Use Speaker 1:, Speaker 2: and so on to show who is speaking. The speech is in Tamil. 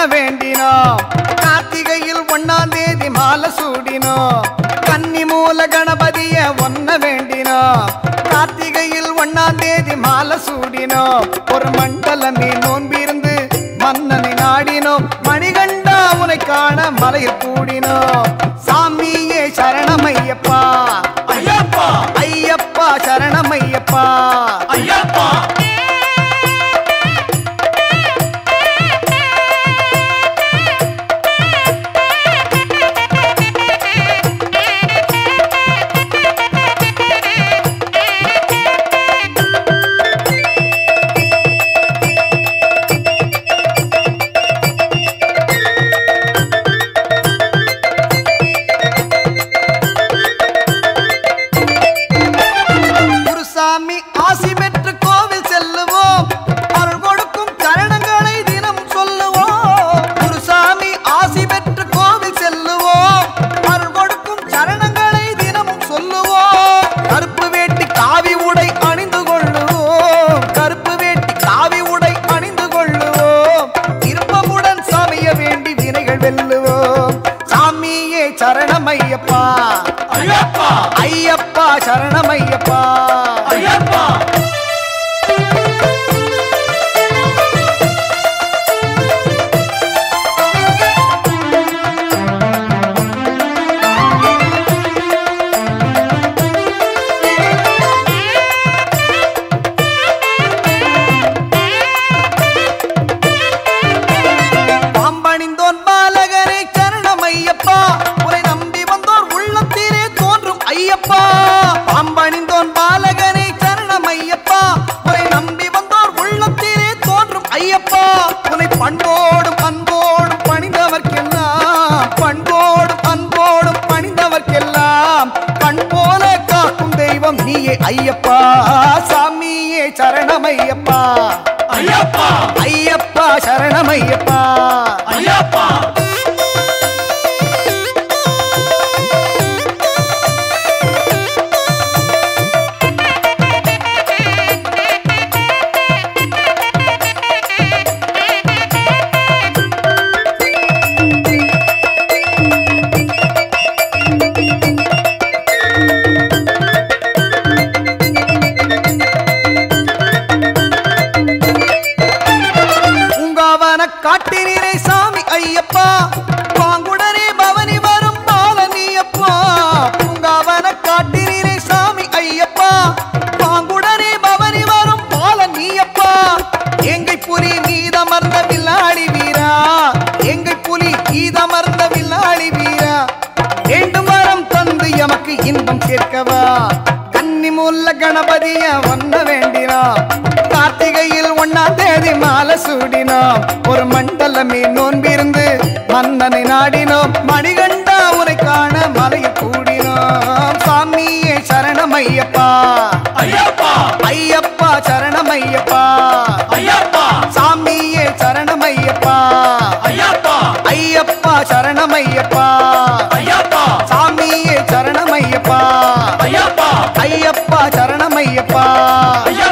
Speaker 1: வேண்டினோம். கார்த்திகையில் 1ஆம் தேதி மாலை சூடினோம். கன்னி மூல கணபதிய ஒன்ன வேண்டினோம். கார்த்திகையில் 1ஆம் தேதி மாலை சூடினோம். ஒரு மண்டலமே நோன்பிருந்து மன்னனை நாடினோம். மணிகண்டா உனை காண மலையில் கூடினோம். சாமியே சரணமையப்பா
Speaker 2: ஐயப்பா
Speaker 1: ஐயப்பா சரணமையப்பா
Speaker 2: ஐயப்பா
Speaker 1: சாமி ஆசி பெற்று கோவில் செல்லுவோம். அருள் கொடுக்கும் சரணங்களை தினம் சொல்லுவோம். குருசாமி ஆசி பெற்று கோவில் செல்லுவோம். அருள் கொடுக்கும் சரணங்களை தினமும் சொல்லுவோம். கருப்பு வேட்டி காவி உடை அணிந்து கொள்ளுவோம். கருப்பு வேட்டி காவி உடை அணிந்து கொள்ளுவோம். விருப்பமுடன் சமைய வேண்டி வினைகள் வெல்லுவோம். சாமியே சரணமையப்பா
Speaker 2: ஐயப்பா
Speaker 1: ஐயப்பா சரணமையப்பா
Speaker 2: ஐயப்பா
Speaker 1: பாம்பணிந்தோன் பாலகரே சரணமையப்பா. உரை நம்பி வந்தோர் உள்ளத்திலே தோன்றும் ஐயப்பா. பாம்பணிந்தோன் பாலகரே சரணமையப்பா. உரை நம்பி வந்தோர் உள்ளத்திலே தோன்றும் ஐயப்பா. உனை பண்போடும் அன்போடும் பணிந்தவர்க்கெல்லாம் பண்போடும் அன்போடும் பணிந்தவர்க்கெல்லாம் கண் போல காக்கும் தெய்வம் நீயே ஐயப்பா. சாமியே சரணமையப்பா
Speaker 2: ஐயப்பா
Speaker 1: ஐயப்பா சரணமையப்பா
Speaker 2: ஐயப்பா
Speaker 1: பூங்காவன காட்டினீரே சாமி ஐயப்பா. பாங்குடனே பவனி வரும் பாலனியப்பா. பூங்காவன காட்டினீரே சாமி ஐயப்பா. பாங்குடனே பவனி வரும் பாலனியப்பா. எங்கை புலி நீதமர்ந்த வில்லாளி வீரா. எங்கை புலி நீதமர்ந்த வில்லாளி வீரா. வேண்டும் வரம் தந்து எமக்கு இன்பம் சேர்க்கவா. கன்னி மூல கணபதிய ஒன்ன வேண்டினோம். கார்த்திகையில் 1ஆம் தேதி மாலை சூடினோம். ஒரு மண்டலமே நோன்பிருந்து மன்னனை நாடினோம். மணிகண்டா உனை காண மலையில் கூடினோம். சாமியே சரணமையப்பா
Speaker 2: ஐயப்பா
Speaker 1: ஐயப்பா சரணமையப்பா
Speaker 2: ஐயப்பா
Speaker 1: சாமியே சரணமையப்பா
Speaker 2: ஐயப்பா
Speaker 1: ஐயப்பா சரணமையப்பா
Speaker 2: ஐயப்பா
Speaker 1: சாமியே சரணமையப்பா
Speaker 2: ஐயப்பா
Speaker 1: ஐயப்பா சரணமையப்பா
Speaker 2: ஐயப்பா